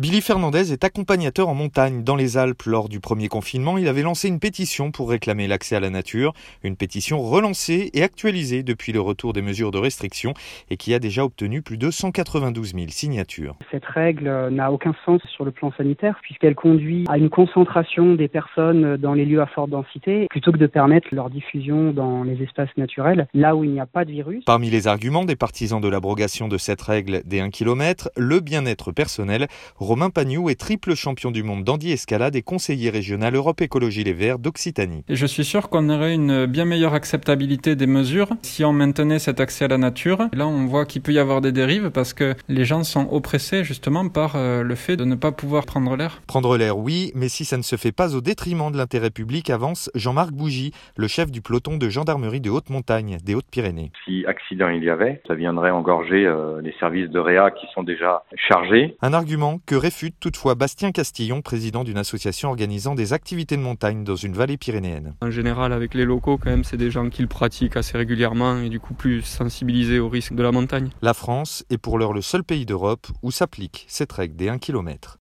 Billy Fernandez est accompagnateur en montagne dans les Alpes. Lors du premier confinement, il avait lancé une pétition pour réclamer l'accès à la nature. Une pétition relancée et actualisée depuis le retour des mesures de restriction et qui a déjà obtenu plus de 192 000 signatures. Cette règle n'a aucun sens sur le plan sanitaire puisqu'elle conduit à une concentration des personnes dans les lieux à forte densité plutôt que de permettre leur diffusion dans les espaces naturels, là où il n'y a pas de virus. Parmi les arguments des partisans de l'abrogation de cette règle des 1 km, le bien-être personnel. Romain Pagnoux est triple champion du monde d'handi-escalade et conseiller régional Europe Écologie Les Verts d'Occitanie. Et je suis sûr qu'on aurait une bien meilleure acceptabilité des mesures si on maintenait cet accès à la nature. Et là, on voit qu'il peut y avoir des dérives parce que les gens sont oppressés justement par le fait de ne pas pouvoir prendre l'air. Prendre l'air, oui, mais si ça ne se fait pas au détriment de l'intérêt public, avance Jean-Marc Bougie, le chef du peloton de gendarmerie de haute montagne des Hautes-Pyrénées. Si accident il y avait, ça viendrait engorger les services de réa qui sont déjà chargés. Un argument que réfute toutefois Bastien Castillon, président d'une association organisant des activités de montagne dans une vallée pyrénéenne. En général, avec les locaux, quand même, c'est des gens qui le pratiquent assez régulièrement et du coup plus sensibilisés au risque de la montagne. La France est pour l'heure le seul pays d'Europe où s'applique cette règle des 1 km.